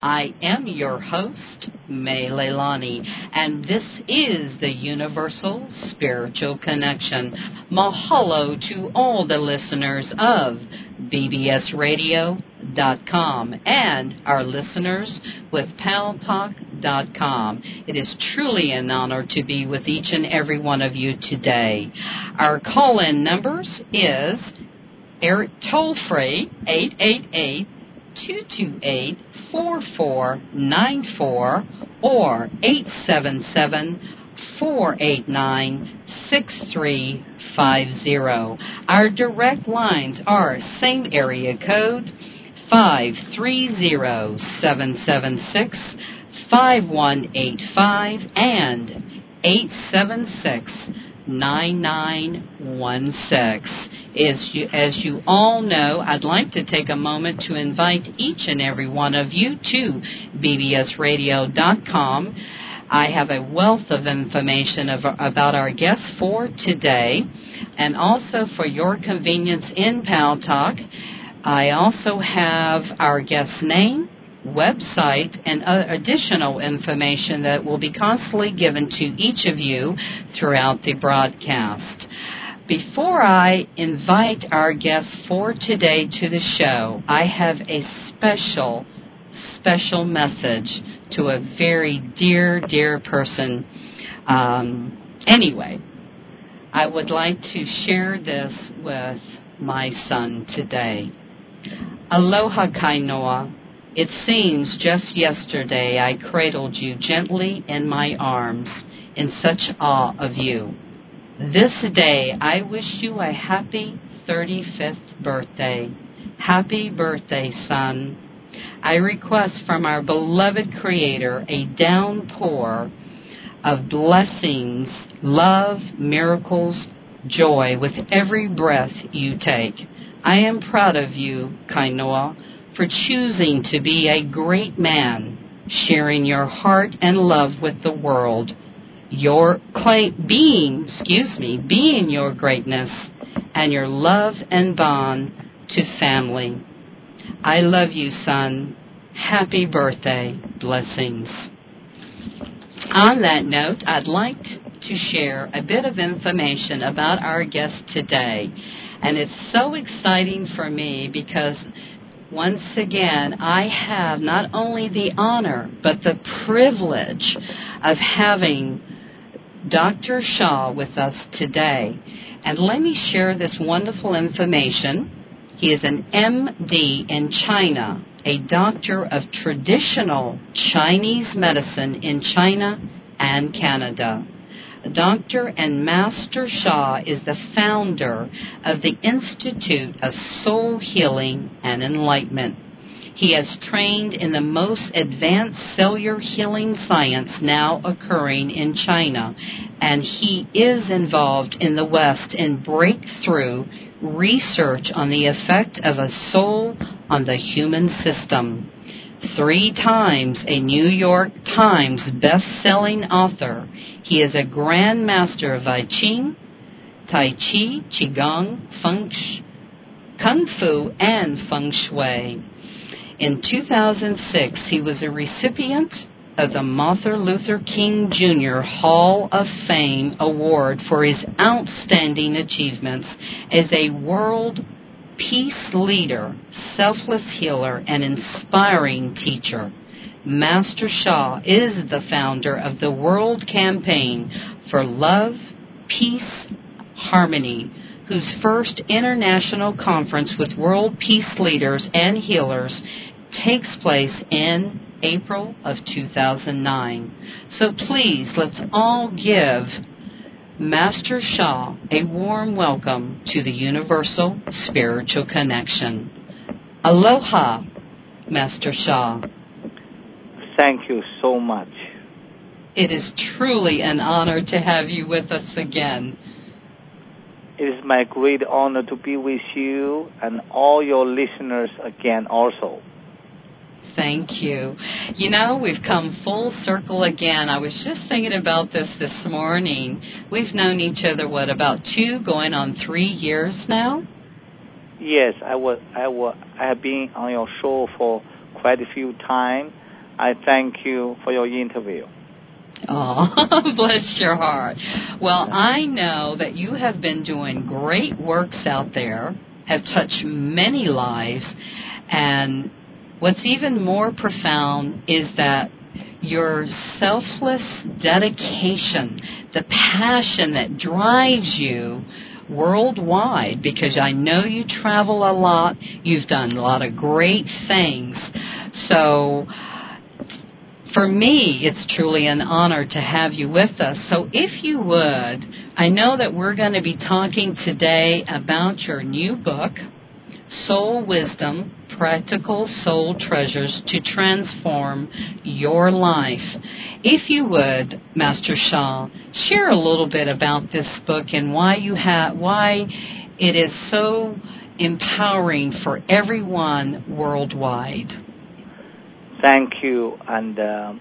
I am your host, May Leilani, and this is the Universal Spiritual Connection. Mahalo to all the listeners of bbsradio.com and our listeners with paltalk.com. It is truly an honor to be with each and every one of you today. Our call-in numbers is toll-free 888-228-4494 or 877-489-6350. Our direct lines are same area code 530-776-5185 and 876-9916. As you all know, I'd like to take a moment to invite each and every one of you to bbsradio.com. I have a wealth of information about our guests for today, and also for your convenience in Pal Talk, I also have our guest's name, website, and additional information that will be constantly given to each of you throughout the broadcast. Before I invite our guests for today to the show, I have a special message to a very dear person. Anyway, I would like to share this with my son today. Aloha Kainoa. It seems just yesterday I cradled you gently in my arms in such awe of you. This day I wish you a happy 35th birthday. Happy birthday, son. I request from our beloved Creator a downpour of blessings, love, miracles, joy with every breath you take. I am proud of you, Kainoa, for choosing to be a great man, sharing your heart and love with the world. Being your greatness and your love and bond to family. I love you, son. Happy birthday. Blessings. On that note, I'd like to share a bit of information about our guest today. And it's so exciting for me because once again, I have not only the honor, but the privilege of having Dr. Shah with us today. And let me share this wonderful information. He is an MD in China, a doctor of traditional Chinese medicine in China and Canada. Dr. and Master Shah is the founder of the Institute of Soul Healing and Enlightenment. He has trained in the most advanced cellular healing science now occurring in China, and he is involved in the West in breakthrough research on the effect of a soul on the human system. 3 times a New York Times best-selling author, he is a Grand Master of I Ching, Tai Chi, Qigong, Kung Fu, and Feng Shui. In 2006, he was a recipient of the Martin Luther King Jr. Hall of Fame Award for his outstanding achievements as a world peace leader, selfless healer, and inspiring teacher. Master Shah is the founder of the World Campaign for Love, Peace, Harmony, whose first international conference with world peace leaders and healers takes place in April of 2009. So please, let's all give Master Shah a warm welcome to the Universal Spiritual Connection. Aloha, Master Shah. Thank you so much. It is truly an honor to have you with us again. It is my great honor to be with you and all your listeners again also. Thank you. You know, we've come full circle again. I was just thinking about this morning. We've known each other, about 2 going on 3 years now? Yes, I have been on your show for quite a few times, I thank you for your interview. Oh, bless your heart. Well, I know that you have been doing great works out there, have touched many lives, and what's even more profound is that your selfless dedication, the passion that drives you worldwide, because I know you travel a lot, you've done a lot of great things. So for me, it's truly an honor to have you with us. So if you would, I know that we're going to be talking today about your new book, Soul Wisdom, Practical Soul Treasures to Transform Your Life. If you would, Master Sha, share a little bit about this book and why it is so empowering for everyone worldwide. Thank you, and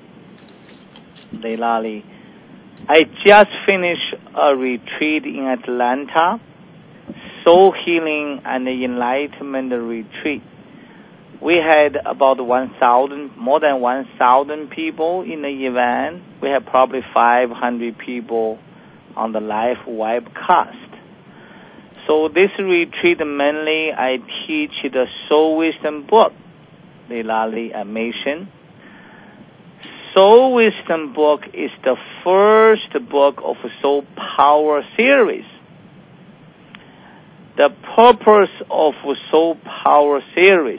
Leilani. I just finished a retreat in Atlanta, Soul Healing and Enlightenment Retreat. We had about more than 1,000 people in the event. We had probably 500 people on the live webcast. So this retreat, mainly I teach the Soul Wisdom book, Leilani mentioned. Soul Wisdom book is the first book of Soul Power series. The purpose of Soul Power series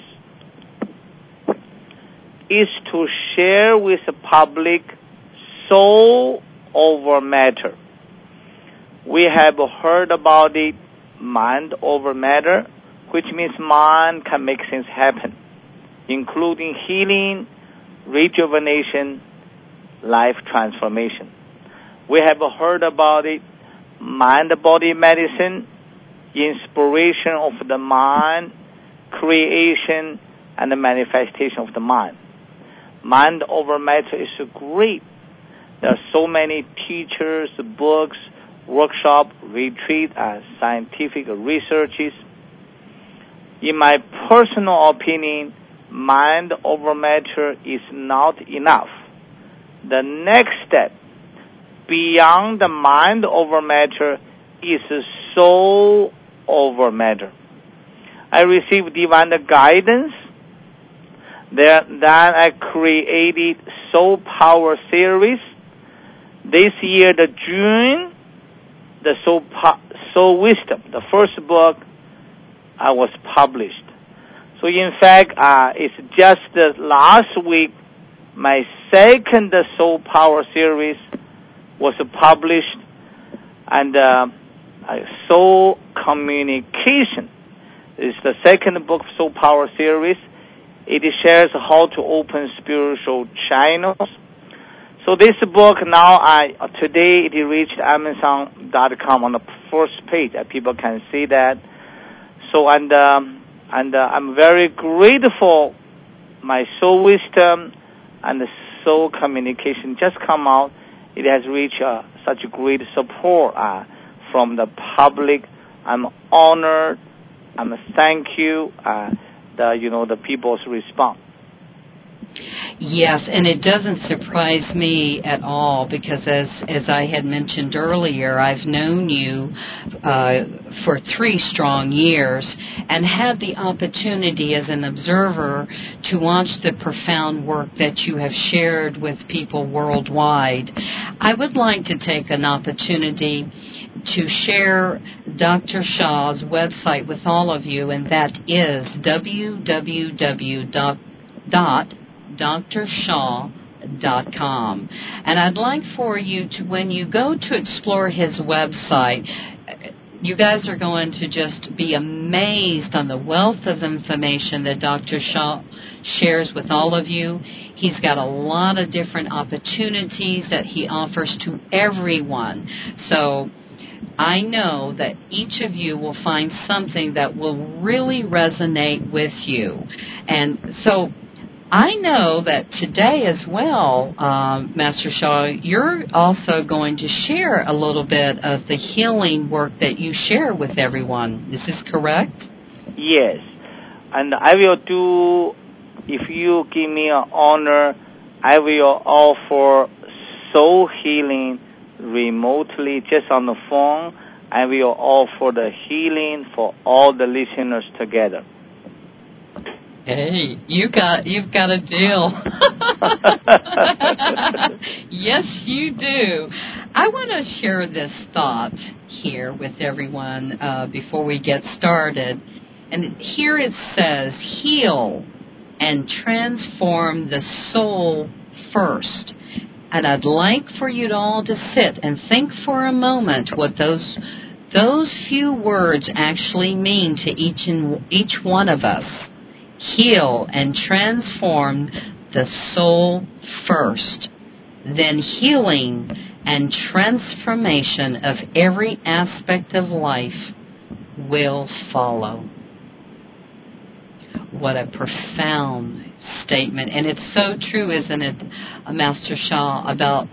is to share with the public soul over matter. We have heard about it, mind over matter, which means mind can make things happen, including healing, rejuvenation, life transformation. We have heard about it, mind-body medicine, inspiration of the mind, creation, and the manifestation of the mind. Mind over matter is great. There are so many teachers, books, workshop, retreat, and scientific researches. In my personal opinion, mind over matter is not enough. The next step beyond the mind over matter is soul over matter. I received divine guidance. Then I created Soul Power series. This year, the June, the Soul Wisdom, the first book, was published. So in fact, it's just last week, my second Soul Power series was published, and Soul Communication is the second book of Soul Power series. It shares how to open spiritual channels. So this book now, today it reached Amazon.com on the first page. People can see that. So and I'm very grateful. My Soul Wisdom and the Soul Communication just come out. It has reached such great support from the public. I'm honored. Thank you. The people's response. Yes, and it doesn't surprise me at all because as I had mentioned earlier, I've known you for 3 strong years and had the opportunity as an observer to watch the profound work that you have shared with people worldwide. I would like to take an opportunity to share Dr. Sha's website with all of you, and that is www.drshaw.com. And I'd like for you to, when you go to explore his website, you guys are going to just be amazed on the wealth of information that Dr. Sha shares with all of you. He's got a lot of different opportunities that he offers to everyone. So I know that each of you will find something that will really resonate with you. And so I know that today as well, Master Sha, you're also going to share a little bit of the healing work that you share with everyone. Is this correct? Yes. And I will do, if you give me an honor, I will offer soul healing remotely, just on the phone. I will offer the healing for all the listeners together. Hey, you've got a deal. Yes, you do. I want to share this thought here with everyone before we get started. And here it says, heal and transform the soul first. And I'd like for you all to sit and think for a moment what those few words actually mean to each one of us. Heal and transform the soul first. Then healing and transformation of every aspect of life will follow. What a profound statement. And it's so true, isn't it, Master Sha, about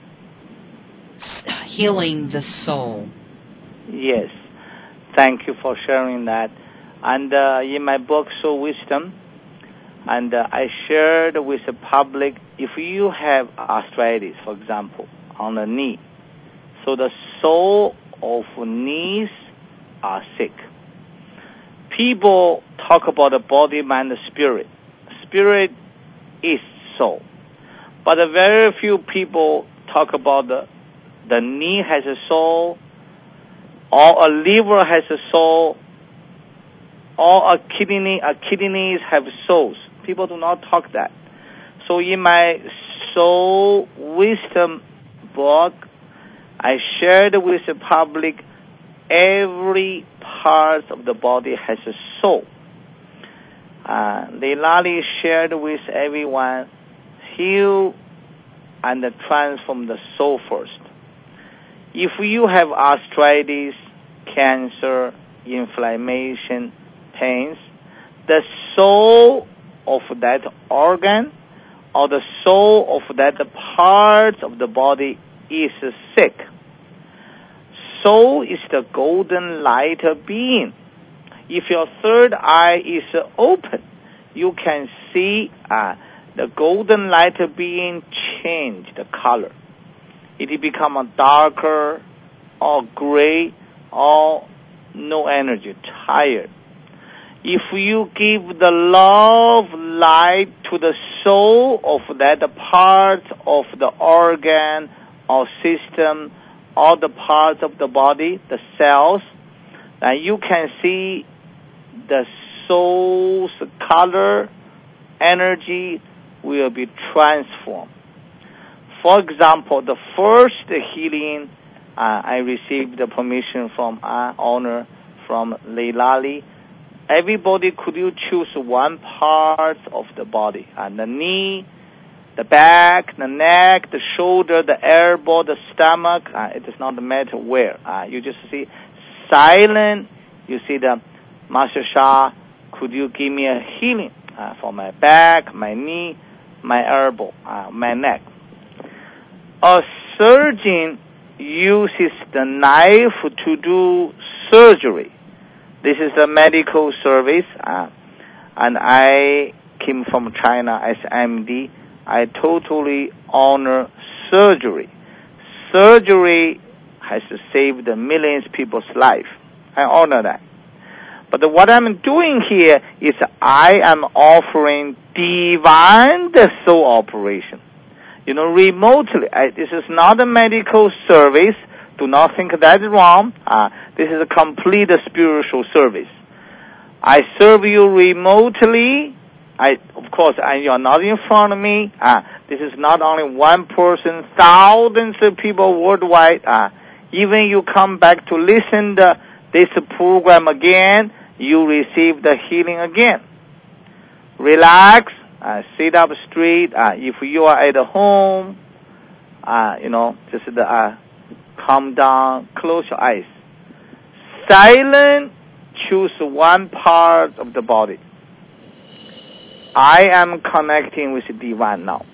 healing the soul? Yes. Thank you for sharing that. And in my book, Soul Wisdom, and I shared with the public, if you have arthritis, for example, on the knee, so the sole of knees are sick. People talk about the body, mind, the spirit. Spirit is soul. But very few people talk about the knee has a soul, or a liver has a soul, or kidneys have souls. People do not talk that. So in my Soul Wisdom book, I shared with the public every part of the body has a soul. Leilani shared with everyone, heal and transform the soul first. If you have arthritis, cancer, inflammation, pains, the soul of that organ or the soul of that part of the body is sick. Soul is the golden light being. If your third eye is open, you can see the golden light being change the color. It become a darker or gray or no energy, tired. If you give the love light to the soul of that part of the organ or system or the parts of the body, the cells, then you can see the soul's color, energy will be transformed. For example, the first healing, I received the permission from our owner, from Leilani. Everybody, could you choose one part of the body? The knee, the back, the neck, the shoulder, the elbow, the stomach. It does not matter where. You just see silent. You see the Master Sha, could you give me a healing for my back, my knee, my elbow, my neck? A surgeon uses the knife to do surgery. This is a medical service, and I came from China as MD. I totally honor surgery. Surgery has saved millions of people's life. I honor that. But what I'm doing here is I am offering divine soul operation. Remotely. This is not a medical service. Do not think that is wrong. This is a complete spiritual service. I serve you remotely. Of course, you are not in front of me. This is not only one person, thousands of people worldwide. Even you come back to listen to this program again, you receive the healing again. Relax. Sit up straight. If you are at home, just calm down, close your eyes. Silent, choose one part of the body. I am connecting with divine now.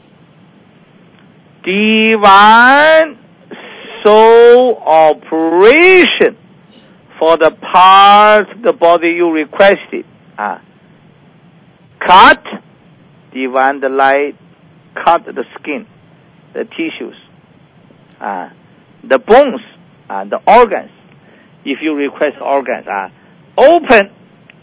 Divine soul operation for the part of the body you requested. Cut, divine the light, cut the skin, the tissues, the bones, the organs. If you request organs, open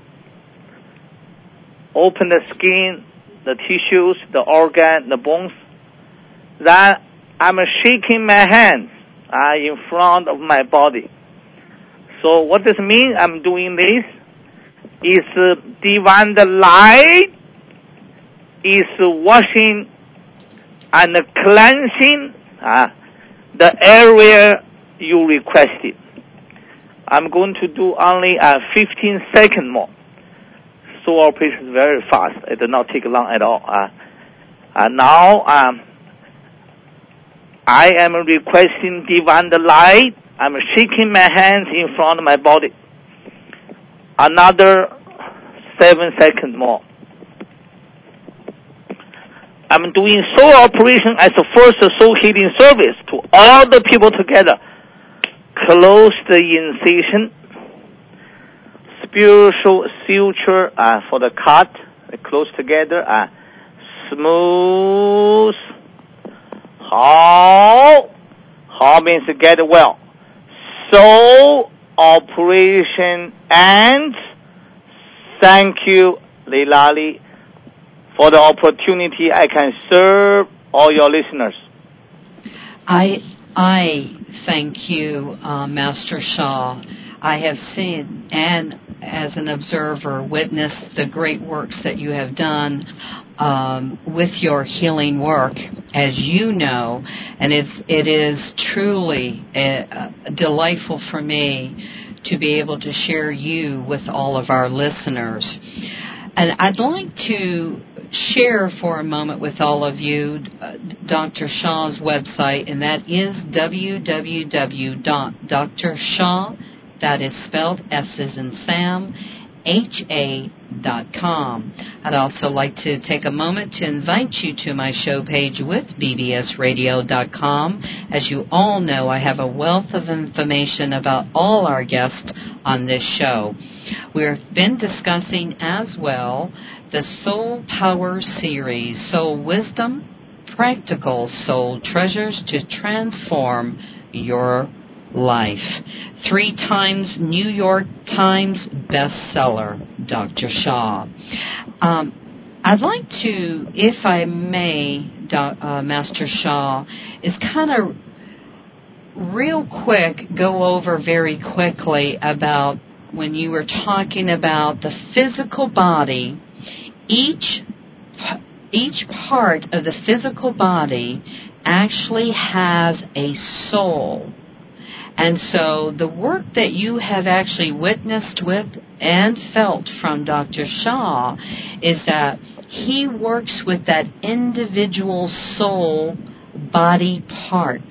the skin, the tissues, the organ, the bones. Then I'm shaking my hands in front of my body. So what does it mean? I'm doing this. Is divine light is washing and cleansing the area you requested. I'm going to do only 15 seconds more. So operation is very fast. It does not take long at all. Now I am requesting divine light. I'm shaking my hands in front of my body. Another 7 seconds more. I'm doing soul operation as the first soul healing service to all the people together. Close the incision. Spiritual suture for the cut. Close together. Smooth. How means get well. Soul operation ends. Thank you, Leilani, for the opportunity I can serve all your listeners. I thank you, Master Sha. I have seen and as an observer witnessed the great works that you have done with your healing work, as you know, and it is truly delightful for me to be able to share you with all of our listeners. And I'd like to share for a moment with all of you Dr. Sha's website, and that is www.drsha, that is spelled S as in Sam, HA.com. I'd also like to take a moment to invite you to my show page with bbsradio.com. As you all know, I have a wealth of information about all our guests on this show. We've been discussing as well the Soul Power Series, Soul Wisdom, Practical Soul Treasures to Transform Your Life. 3 times New York Times bestseller, Dr. Sha. I'd like to, if I may, Master Sha, is kind of real quick go over very quickly about when you were talking about the physical body. Each part of the physical body actually has a soul. And so the work that you have actually witnessed with and felt from Dr. Sha is that he works with that individual soul body part.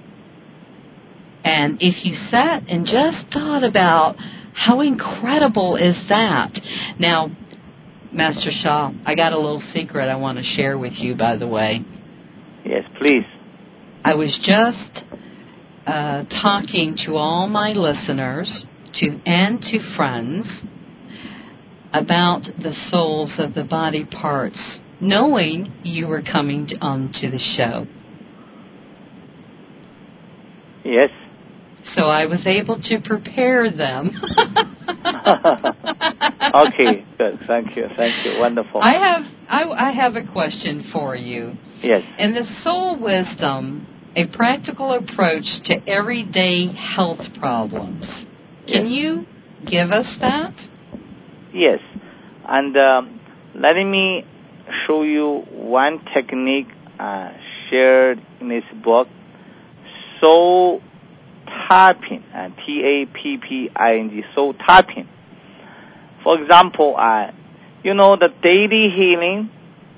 And if you sat and just thought about how incredible is that. Now, Master Sha, I got a little secret I want to share with you, by the way. Yes, please. I was just talking to all my listeners and to friends about the souls of the body parts, knowing you were coming onto the show. Yes. So I was able to prepare them. Okay, good. Thank you. Wonderful. I have a question for you. Yes. In the Soul Wisdom, a practical approach to everyday health problems. Can you give us that? Yes. And let me show you one technique shared in this book, soul tapping, Tapping, soul tapping. For example, the daily healing,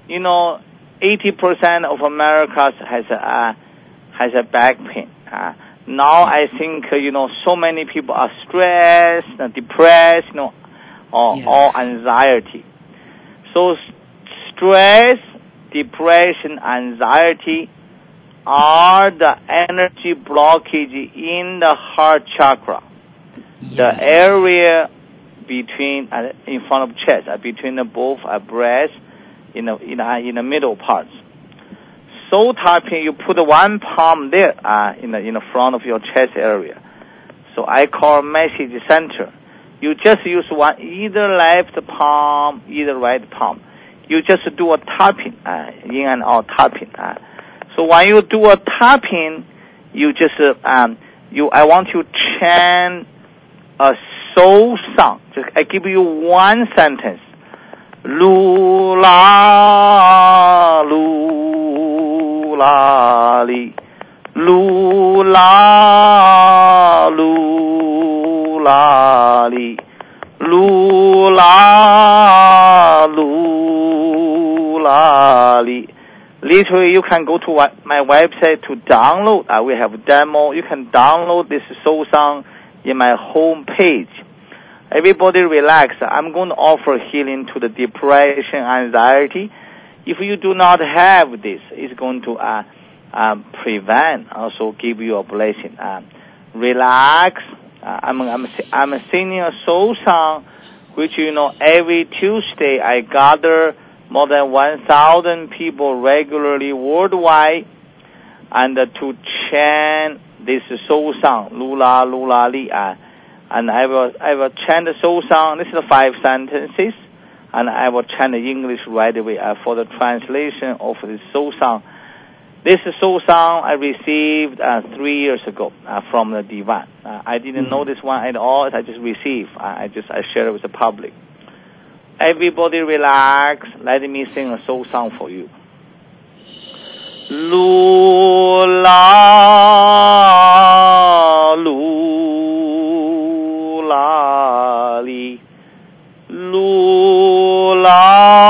80% of America has a back pain. Now I think, so many people are stressed, depressed, or anxiety. So stress, depression, anxiety are the energy blockage in the heart chakra, the area between, in front of chest, between the both breasts, in the middle parts. soul tapping, you put one palm there in the front of your chest area. So I call message center. You just use one, either left palm, either right palm. You just do a tapping, in and out tapping. So when you do a tapping, you just I want you to chant a soul song. I give you one sentence. Lula, lula, li. Lula, lula, li. Lula, lula, li. Literally, you can go to my website to download. We have a demo. You can download this soul song in my home page. Everybody relax. I'm going to offer healing to the depression, anxiety. If you do not have this, it's going to prevent, also give you a blessing. Relax. I'm singing a soul song, which, every Tuesday I gather more than 1,000 people regularly worldwide, and to chant this soul song, Lula, Lula, Li. And I will chant the soul song. This is the 5 sentences, and I will chant the English right away for the translation of this soul song. This soul song I received 3 years ago from the Divine. I didn't know this one at all. I just received. I share it with the public. Everybody relax. Let me sing a soul song for you. Lula, lula, li. Lula,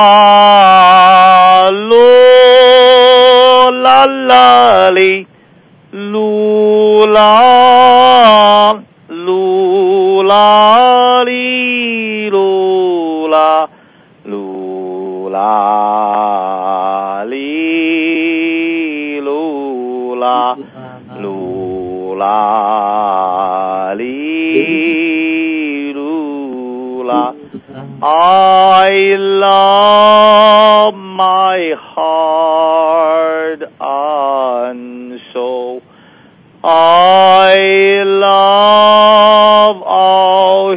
lula, la, li. Lula, lula, li, lula, lula, li, lula, lula, li, lula. I love my heart and soul. I love all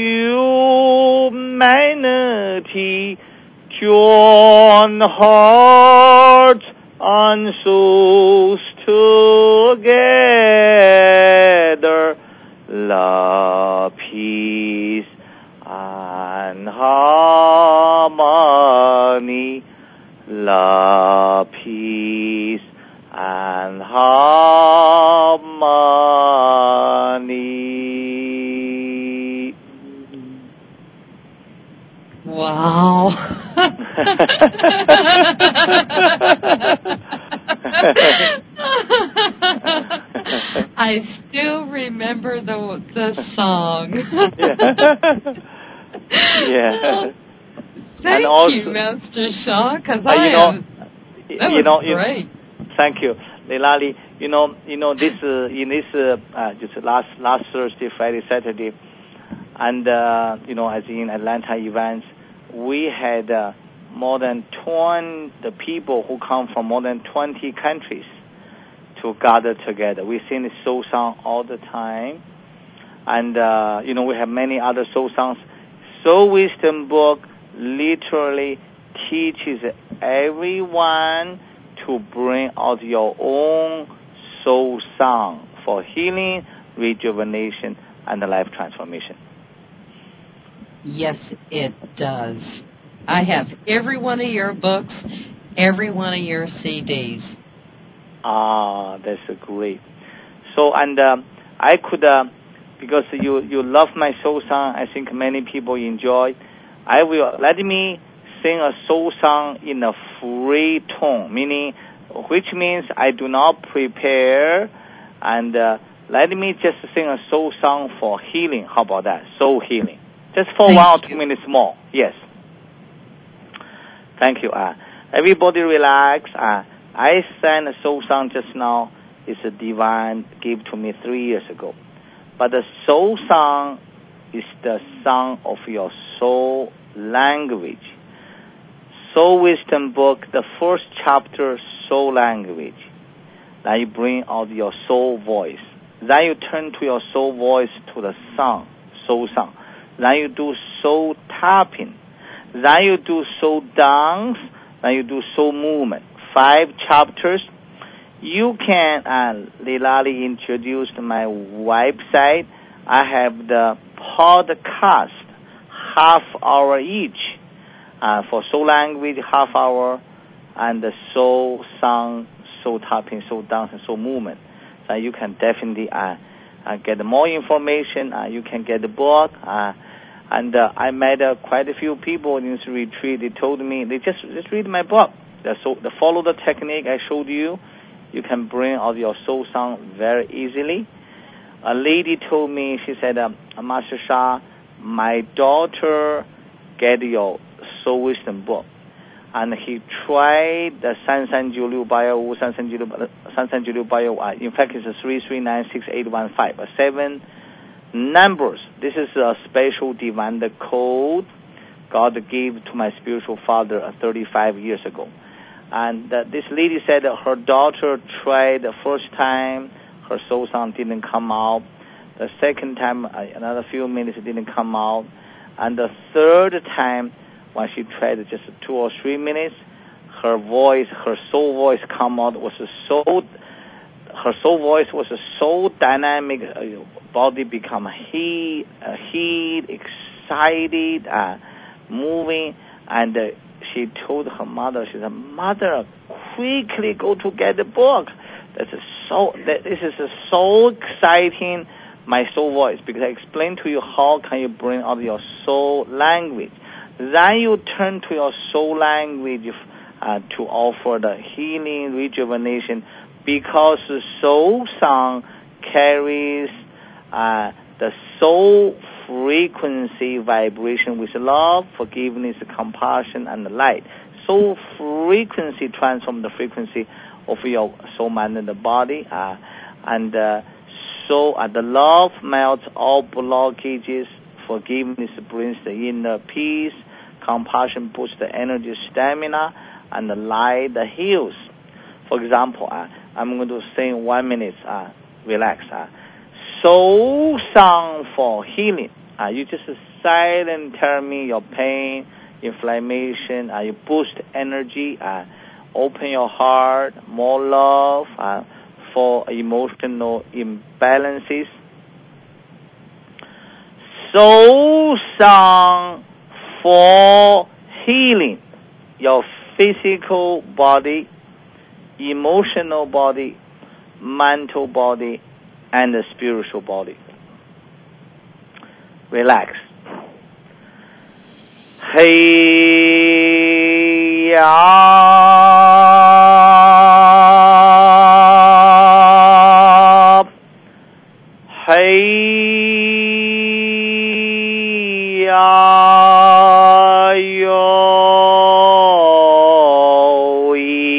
humanity. Join hearts and souls together. Love, peace, and harmony. Love, peace, and harmony. Wow. I still remember the song. Yeah. Thank you, Master Sha, because that was great. Thank you, Leilani. This just last Thursday, Friday, Saturday, and as in Atlanta events, we had more than 20 the people who come from more than 20 countries to gather together. We sing the soul song all the time, and we have many other soul songs. Soul Wisdom book literally teaches everyone to bring out your own soul song for healing, rejuvenation, and life transformation. Yes, it does. I have every one of your books, every one of your CDs. That's great. So, and I could, because you love my soul song, I think many people enjoy. Let me sing a soul song in a free tone, which means I do not prepare, and let me just sing a soul song for healing. How about that? Soul healing. Just for 1 or 2 minutes more. Yes. Thank you. Everybody relax. I sang a soul song just now. It's a Divine gave to me 3 years ago. But the soul song is the song of your soul language. Soul Wisdom book, the first chapter, soul language. Then you bring out your soul voice. Then you turn to your soul voice to the sound, soul sound. Then you do soul tapping. Then you do soul dance. Then you do soul movement. 5 chapters. You can, Lilali introduced my website. I have the podcast, half hour each, for soul language, half hour, and the soul sound, soul tapping, soul dance, and soul movement. So you can definitely get more information. You can get the book. And I met quite a few people in this retreat. They told me, they just read my book. So they follow the technique I showed you. You can bring out your soul sound very easily. A lady told me, she said, Master Sha, my daughter get your Soul Wisdom book. And he tried the Sansan Jiu Bio, Sansan Jiu Bio. In fact, it's a 3396815, 7 numbers. This is a special divine code God gave to my spiritual father 35 years ago. And this lady said that her daughter tried the first time, her soul sound didn't come out. The second time, another few minutes, it didn't come out. And the third time, when she tried just 2 or 3 minutes, her voice, her soul voice come out her soul voice was so dynamic, body become heat, excited, moving, and she told her mother, she said, Mother, quickly go to get the book. This is so exciting, my soul voice, because I explained to you how can you bring out your soul language. Then you turn to your soul language to offer the healing, rejuvenation, because the soul sound carries the soul frequency vibration with love, forgiveness, compassion, and light. Soul frequency transforms the frequency of your soul, mind, and the body. So the love melts all blockages. Forgiveness brings the inner peace. Compassion boosts the energy, stamina, and the light heals. For example, I'm going to sing 1 minute. Relax. Soul sound for healing. You just silent tell me your pain, inflammation. You boost energy. Open your heart, more love for emotional imbalances. Soul sound for healing your physical body, emotional body, mental body, and the spiritual body. Relax. Hey ya, hey ya yo,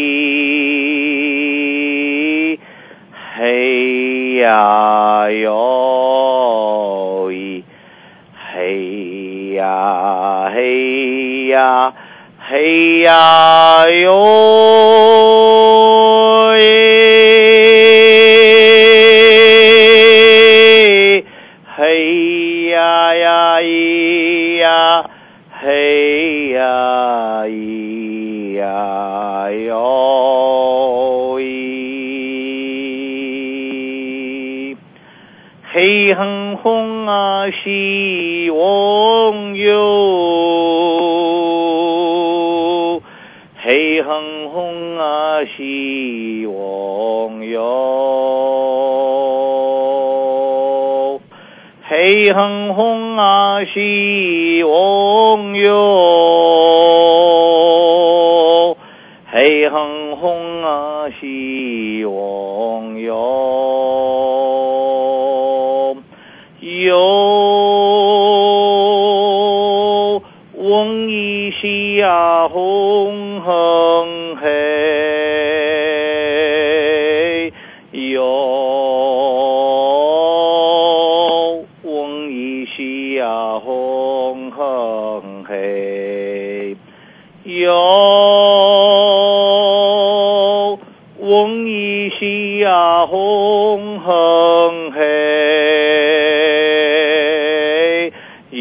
hey ya yo. Hey ya yo, hey ya hey ya yo, hey heng hong shi wong yo. Hey heng hong shi wong yo. Hey heng hong shi wong yo. Hey heng hong shi wong yo. Yo wong yi shi ya hong heng hey. Yo wong yi shi ya hong heng hey. 有翁一西呀红恒黑，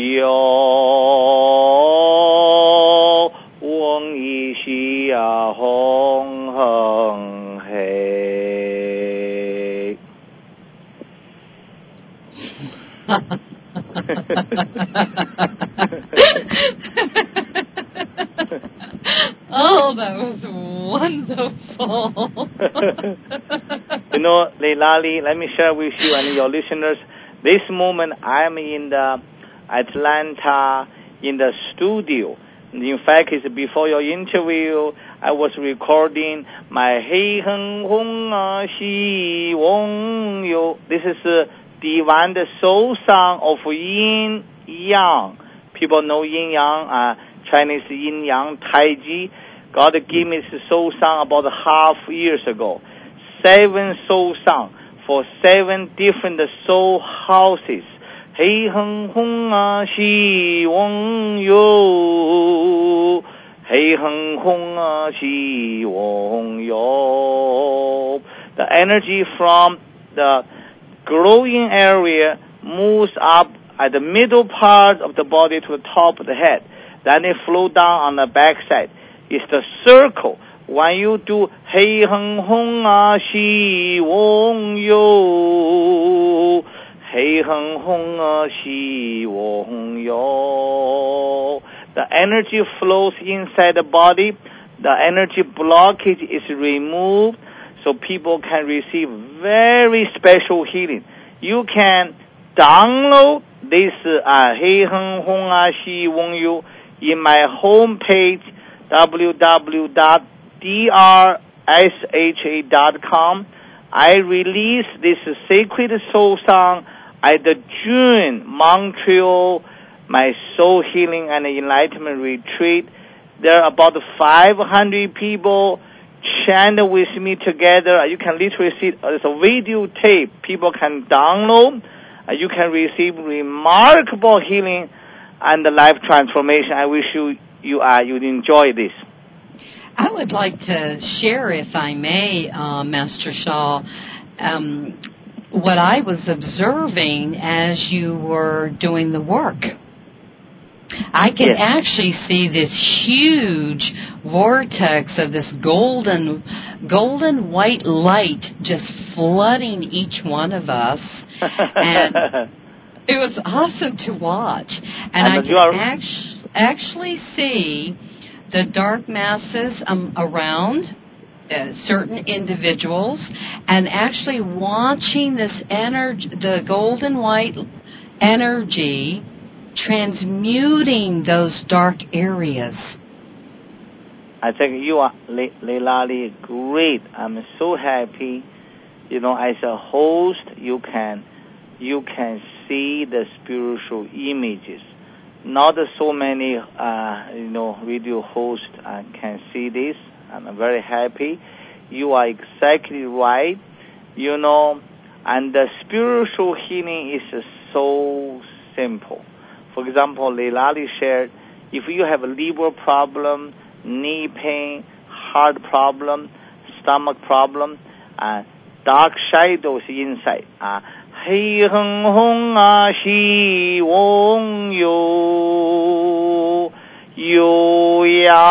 有翁一西呀红恒黑。 Oh, that was wonderful. You know, Leilani, let me share with you and your listeners. This moment, I'm in the Atlanta in the studio. In fact, it's before your interview, I was recording my Hei Heng Hong Xi Wong Yu. This is Divine the soul song of Yin Yang. People know Yin Yang, Chinese Yin Yang, Tai Chi. God gave me this soul song about half years ago. 7 soul song for 7 different soul houses. Hei Heng Hong Xi Wong Yu. Hei Heng Hong Xi Wong Yu. The energy from the glowing area moves up at the middle part of the body to the top of the head. Then it flows down on the back side. It's the circle. When you do Hei Heng Hong Xi Wong Yu, Hei Heng Hong Xi Wong Yu, the energy flows inside the body. The energy blockage is removed, so people can receive very special healing. You can download this Hei Heng Hong Xi Wong Yu in my homepage, www.drsha.com. I released this sacred soul song at the June Montreal, my soul healing and enlightenment retreat. There are about 500 people chant with me together. You can literally see it's a video tape people can download. You can receive remarkable healing and the life transformation. I wish you'd enjoy this. I would like to share, if I may, Master Sha, what I was observing as you were doing the work. I can actually see this huge vortex of this golden white light just flooding each one of us, and it was awesome to watch. And I can actually see the dark masses around certain individuals, and actually watching this energy, the golden white energy, transmuting those dark areas. I think you are, Leilani, great. I'm so happy. You know, as a host, you can see the spiritual images. Not so many, radio hosts can see this. I'm very happy. You are exactly right. You know, and the spiritual healing is so simple. For example, Leilani shared, if you have a liver problem, knee pain, heart problem, stomach problem, dark shadows inside, Hei Heng Hong Xi Wong Yu, Yu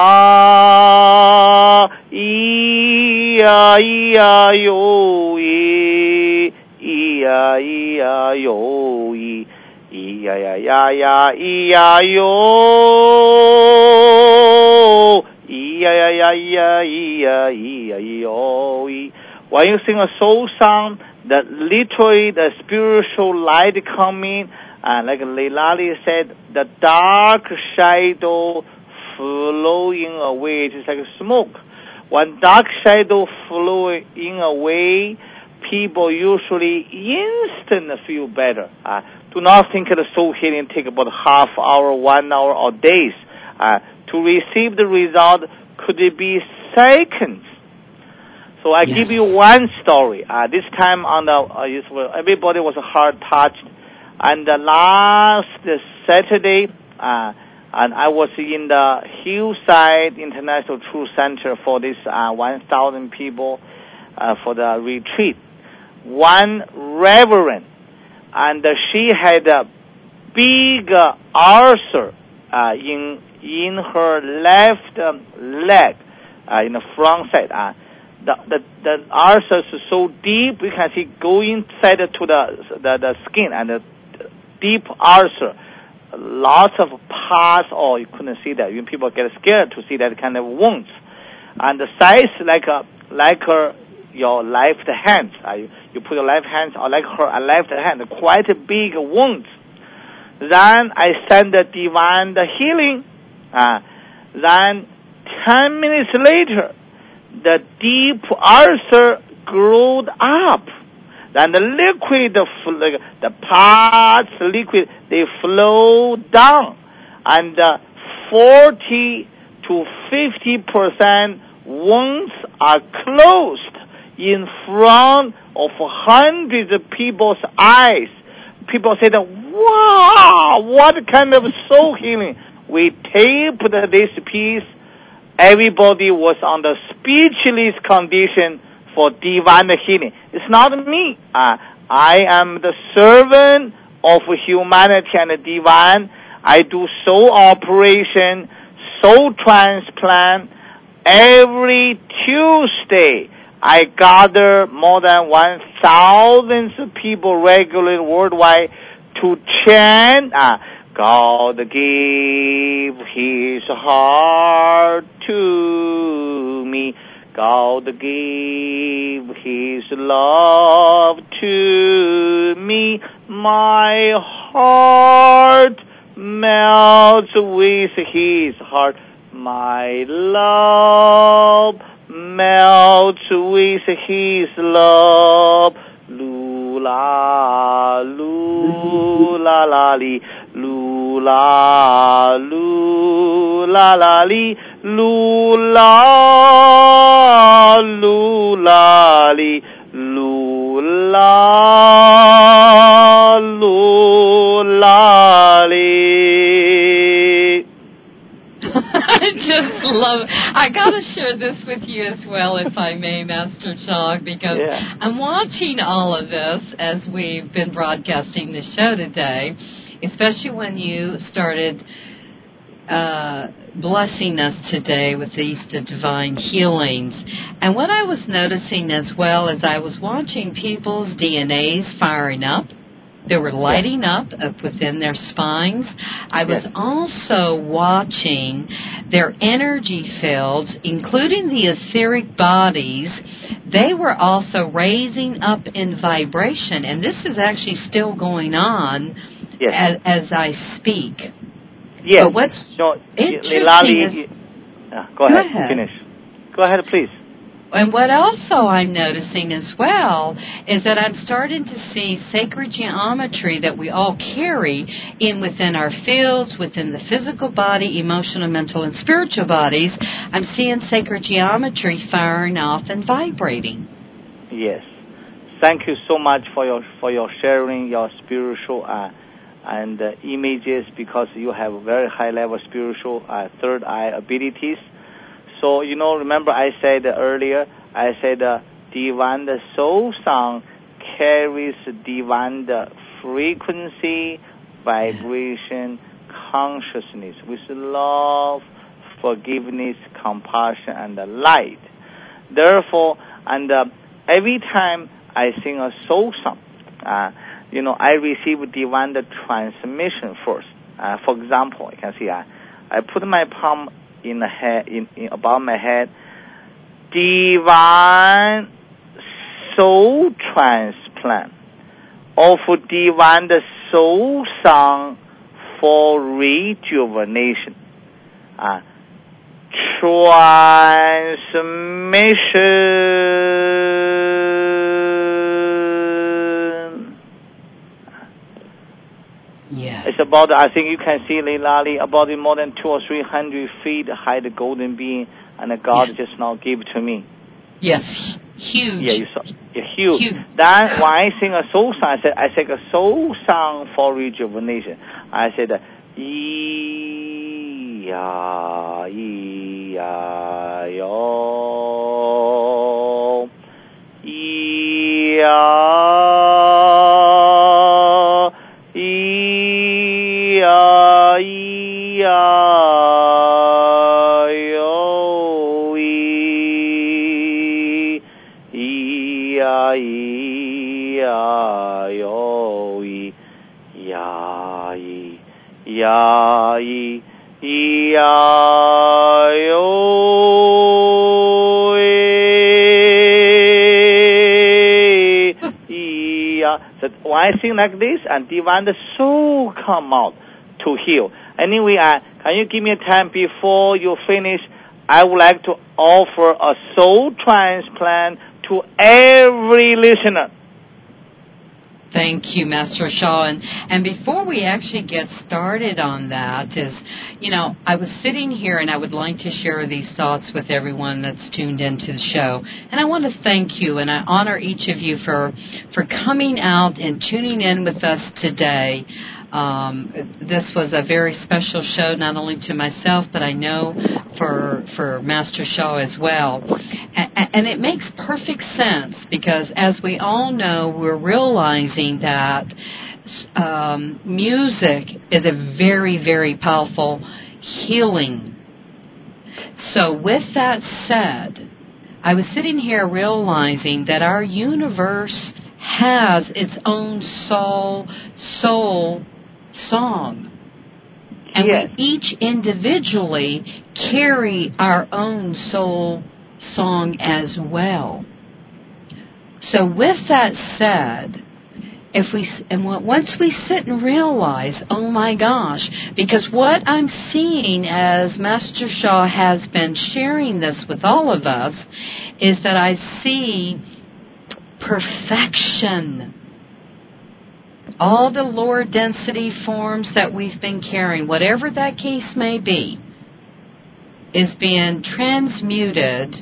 Ya, Yi Ya, Yi Ya, Yu Yi, Yi Ya, Yi Ya, Yu Yi. Ya ya ya ya ya yo, ya ya ya ya ya yo. When you sing a soul song, that literally the spiritual light coming, and like Leilani said, the dark shadow flowing away, just like smoke. When dark shadow flowing away, people usually instantly feel better. Do not think the soul healing take about half hour, 1 hour, or days. To receive the result, could it be seconds? So I give you one story. This time on everybody was hard touched. And last Saturday, And I was in the Hillside International Truth Center for this 1,000 people for the retreat. One reverend, and she had a big ulcer in her left leg, in the front side. The ulcer is so deep, you can see go inside to the skin, and the deep ulcer. Lots of parts, you couldn't see that. Even people get scared to see that kind of wounds. And the size like your left hand. You put your left hand, or like her left hand, quite a big wound. Then I send the divine healing. Then 10 minutes later, the deep ulcer grew up. Then the liquid, the parts liquid, they flow down, and 40 to 50% wounds are closed in front of hundreds of people's eyes. People say that, wow, what kind of soul healing. We taped this piece. Everybody was on the speechless condition for divine healing. It's not me. I am the servant of humanity and divine. I do soul operation, soul transplant. Every Tuesday, I gather more than 1,000 people regularly worldwide to chant, God gave his heart to me. God gave his love to me. My heart melts with his heart. My love melts with his love. Lula, lula, la, li. Lula, lula, la, li. Lula, lula, li. Lula, lula, li. I just love it. I got to share this with you as well, if I may, Master Chog, because I'm watching all of this as we've been broadcasting the show today, especially when you started blessing us today with these divine healings. And what I was noticing as well as I was watching people's DNAs firing up, they were lighting up within their spines. I was also watching their energy fields, including the etheric bodies. They were also raising up in vibration, and this is actually still going on as I speak. Yes. But what's interesting Lilali, go ahead. Finish. Go ahead, please. And what also I'm noticing as well is that I'm starting to see sacred geometry that we all carry within our fields, within the physical body, emotional, mental, and spiritual bodies. I'm seeing sacred geometry firing off and vibrating. Yes. Thank you so much for your sharing your spiritual and images, because you have very high level spiritual third eye abilities. So, remember I said earlier, divine soul song carries divine frequency, vibration, consciousness with love, forgiveness, compassion, and light. Therefore, every time I sing a soul song, I receive divine transmission first. For example, you can see I put my palm in the head, above my head, divine soul transplant of divine soul song for rejuvenation, transmission. Yeah. It's about, I think you can see, Lilali, about more than 200 or 300 feet high, the golden being, and God just now gave it to me. Yes, huge. Yeah, you saw. Yeah, huge. Then when I sing a soul song, I sing a soul song for rejuvenation. I said, E-I-E-I-O. So when I sing like this, and divine soul come out to heal. Anyway, can you give me a time before you finish? I would like to offer a soul transplant to every listener. Thank you, Master Sha. And before we actually get started on that is, I was sitting here and I would like to share these thoughts with everyone that's tuned into the show. And I want to thank you and I honor each of you for coming out and tuning in with us today. This was a very special show, not only to myself, but I know for Master Sha as well. And it makes perfect sense because, as we all know, we're realizing that music is a very, very powerful healing. So with that said, I was sitting here realizing that our universe has its own soul song. And yes. We each individually carry our own soul song as well. So with that said, once we sit and realize, oh my gosh, because what I'm seeing as Master Sha has been sharing this with all of us is that I see perfection. All the lower density forms that we've been carrying, whatever that case may be, is being transmuted,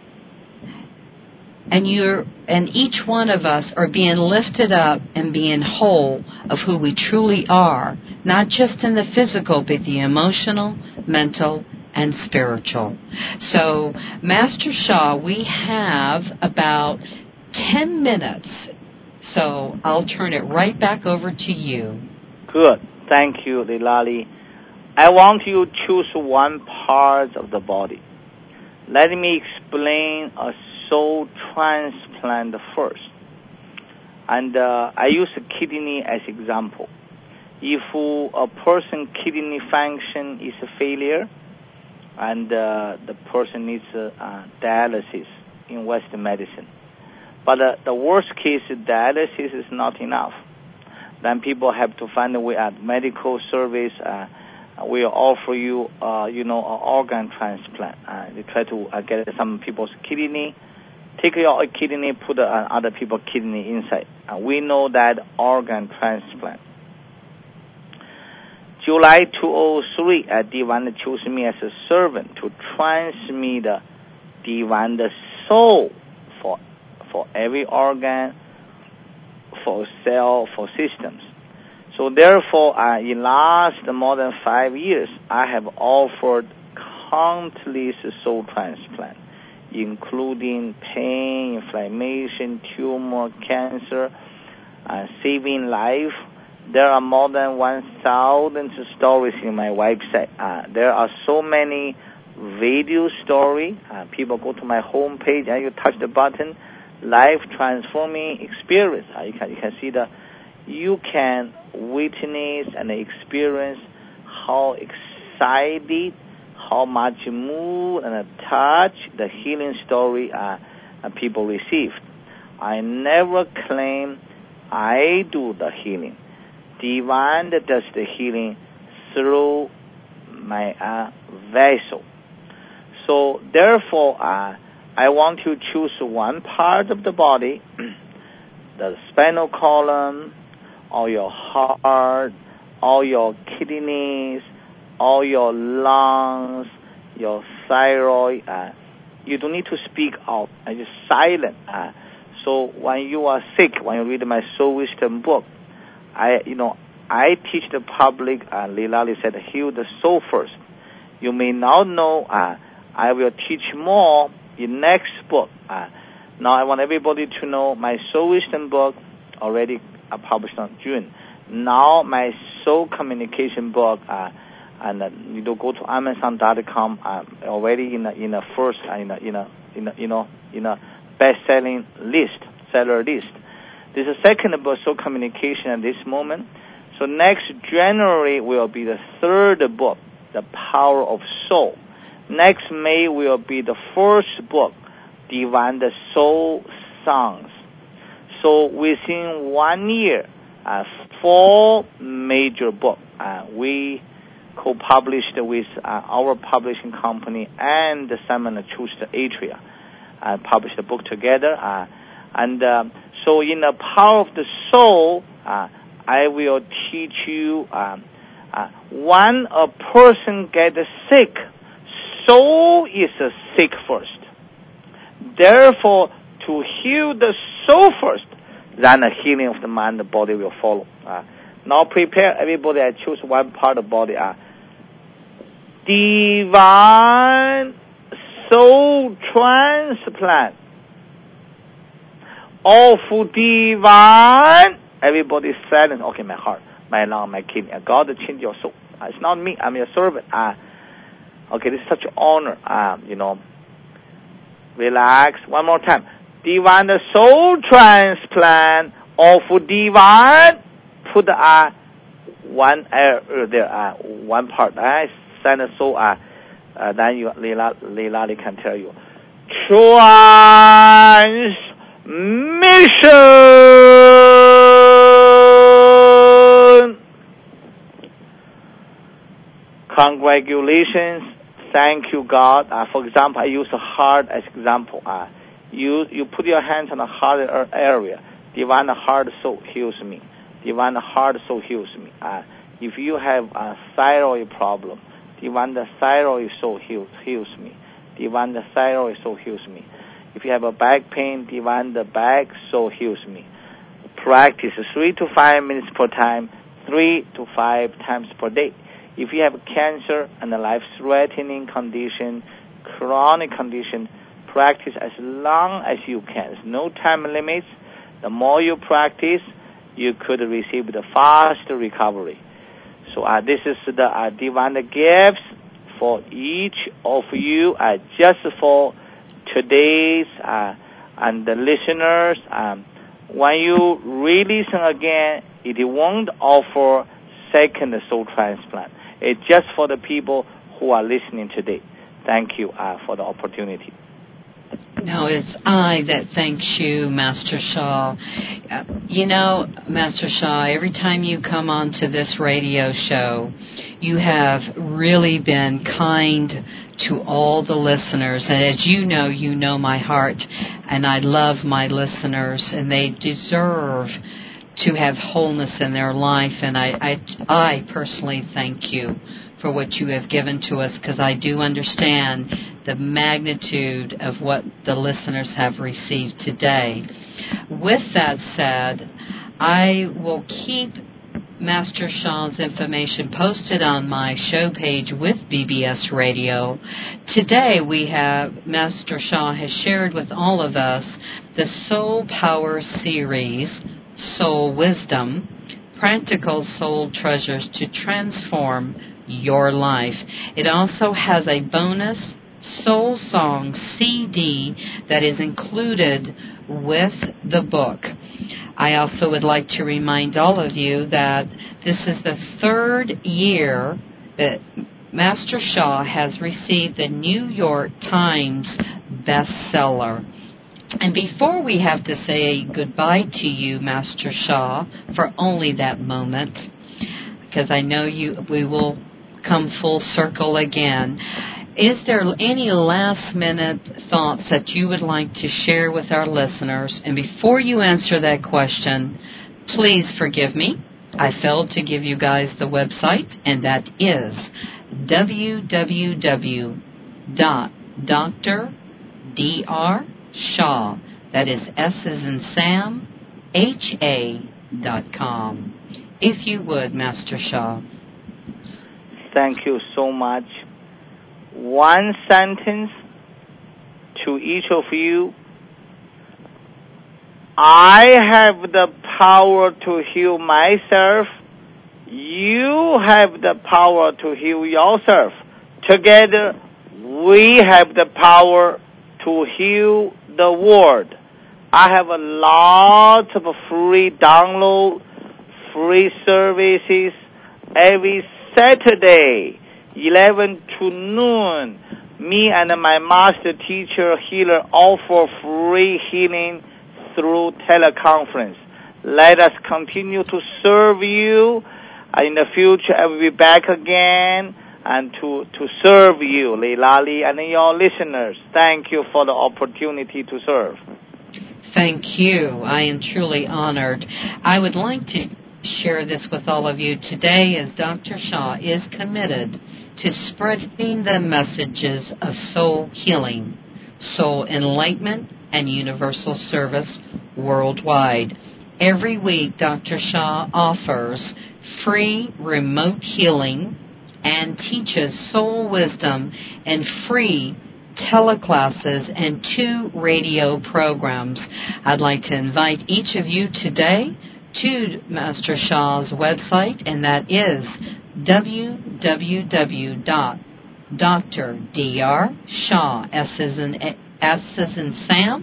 and each one of us are being lifted up and being whole of who we truly are, not just in the physical, but the emotional, mental, and spiritual. So, Master Sha, we have about 10 minutes, so I'll turn it right back over to you. Good. Thank you, Leilani. I want you to choose one part of the body. Let me explain a soul transplant first. And I use a kidney as example. If a person's kidney function is a failure, and the person needs dialysis in Western medicine, but the worst case, dialysis is not enough. Then people have to find a way at medical service. We offer you, an organ transplant. They try to get some people's kidney, take your kidney, put other people's kidney inside. We know that organ transplant. July 2003, Divine chose me as a servant to transmit the Divine soul for every organ, for cell, for systems. So therefore, in last more than 5 years, I have offered countless soul transplant, including pain, inflammation, tumor, cancer, saving life. There are more than 1,000 stories in my website. There are so many video stories. People go to my homepage and you touch the button, life transforming experience. You can see you can witness and experience how excited, how much move and touch the healing story people receive. I never claim I do the healing. Divine does the healing through my vessel. So therefore, I want to choose one part of the body, the spinal column, or your heart, or your kidneys, or your lungs, your thyroid. You don't need to speak out. Just silent. So when you are sick, when you read my Soul Wisdom book, I teach the public. Leilani said, heal the soul first. you may not know, I will teach more in next book. Now I want everybody to know my Soul Wisdom book already published on June. Now my Soul Communication book, and you go to Amazon.com, already in a first in a best-selling list, seller list. This is the second book, Soul Communication, at this moment. So next January will be the third book, The Power of Soul. Next May will be the first book, Divine the Soul Songs. So within 1 year, 4 major books we co-published with our publishing company and Simon & Schuster Atria, published the book together. So in the Power of the Soul, I will teach you when a person gets sick, soul is sick first. Therefore, to heal the soul first, then the healing of the mind, the body will follow. Now prepare everybody. I choose one part of the body. Divine soul transplant. Of divine. Everybody silent. Okay, my heart, my lung, my kidney. God change your soul. It's not me. I'm your servant. Okay, this is such an honor. Relax. One more time. Divine the soul transplant of divine. Put one there. One part. Send the soul. Then you, Leila can tell you. Transmission. Congratulations. Thank you, God. For example, I use the heart as example. You put your hands on the heart area. Divine heart soul heals me. Divine heart soul heals me. If you have a thyroid problem, divine the thyroid soul heals me. Divine the thyroid soul heals me. If you have a back pain, divine the back soul heals me. Practice 3 to 5 minutes per time, 3 to 5 times per day. If you have cancer and a life-threatening condition, chronic condition, practice as long as you can. There's no time limits. The more you practice, you could receive the faster recovery. So this is the divine gifts for each of you, just for today's and the listeners. When you re-listen again, it won't offer second soul transplant. It's just for the people who are listening today. Thank you for the opportunity. No, it's I that thanks you, Master Sha. Master Sha, every time you come onto this radio show, you have really been kind to all the listeners. And as you know my heart, and I love my listeners, and they deserve to have wholeness in their life. And I personally thank you for what you have given to us, because I do understand the magnitude of what the listeners have received today. With that said, I will keep Master Sha's information posted on my show page with BBS Radio. Today we have Master Sha has shared with all of us the Soul Power series, Soul Wisdom, Practical Soul Treasures to Transform Your Life. It also has a bonus Soul Song CD that is included with the book. I also would like to remind all of you that this is the third year that Master Sha has received the New York Times bestseller. And before we have to say goodbye to you, Master Sha, for only that moment, because I know we will come full circle again, is there any last-minute thoughts that you would like to share with our listeners? And before you answer that question, please forgive me. I failed to give you guys the website, and that is www.drdrsha, that is S as in Sam, HA.com. If you would, Master Sha. Thank you so much. one sentence to each of you. I have the power to heal myself. You have the power to heal yourself. Together, we have the power to heal the world. I have a lot of free download, free services every Saturday, 11 to noon. Me and my master teacher healer offer free healing through teleconference. Let us continue to serve you. In the future, I will be back again and to serve you, Leilani, and your listeners. Thank you for the opportunity to serve. Thank you. I am truly honored. I would like to share this with all of you today as Dr. Sha is committed to spreading the messages of soul healing, soul enlightenment, and universal service worldwide. Every week, Dr. Sha offers free remote healing and teaches soul wisdom in free teleclasses and 2 radio programs. I'd like to invite each of you today to Master Sha's website, and that is www.drdrsha, S as in Sam,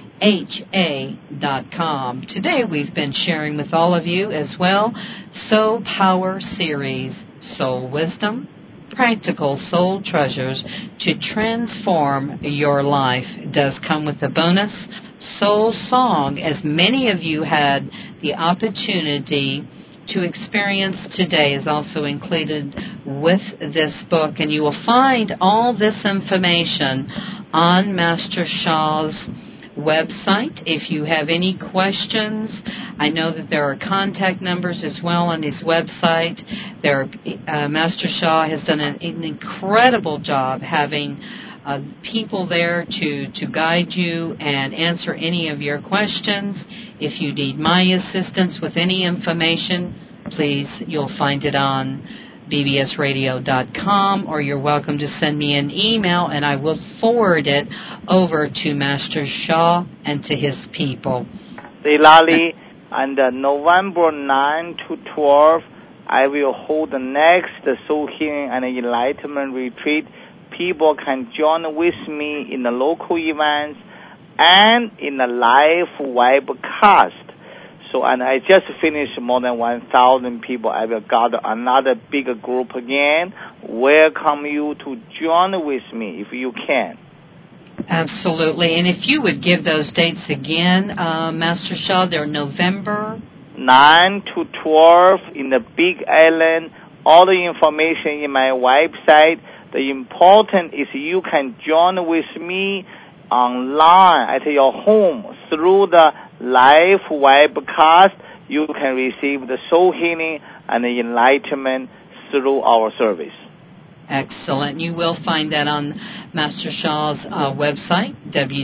HA.com. Today we've been sharing with all of you as well Soul Power Series, Soul Wisdom, Practical Soul Treasures to transform your life. It does come with a bonus soul song, as many of you had the opportunity to experience today, is also included with this book, and you will find all this information on Master Sha's website. If you have any questions, I know that there are contact numbers as well on his website. Master Sha has done an incredible job having people there to guide you and answer any of your questions. If you need my assistance with any information, please, you'll find it on bbsradio.com, or you're welcome to send me an email and I will forward it over to Master Sha and to his people. Leilani, on November 9 to 12, I will hold the next Soul Healing and Enlightenment Retreat. People can join with me in the local events and in the live webcast. So, and I just finished more than 1,000 people. I will gather another bigger group again. Welcome you to join with me if you can. Absolutely. And if you would give those dates again, Master Sha, they're November 9 to 12 in the Big Island. All the information in my website. The important is you can join with me online at your home through the live webcast. You can receive the soul healing and the enlightenment through our service. Excellent. You will find that on Master Sha's website,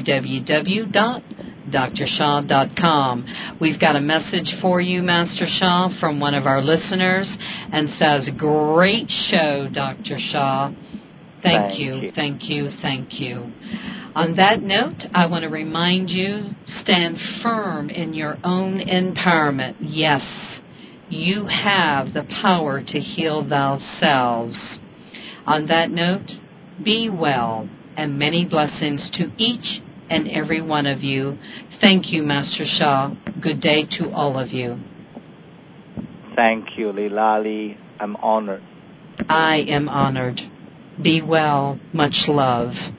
www.drsha.com. We've got a message for you, Master Sha, from one of our listeners, and says, "Great show, Dr. Sha." Thank you. On that note, I want to remind you, stand firm in your own empowerment. Yes, you have the power to heal thyself. On that note, be well, and many blessings to each and every one of you. Thank you, Master Sha. Good day to all of you. Thank you, Leilani. I'm honored. I am honored. Be well. Much love.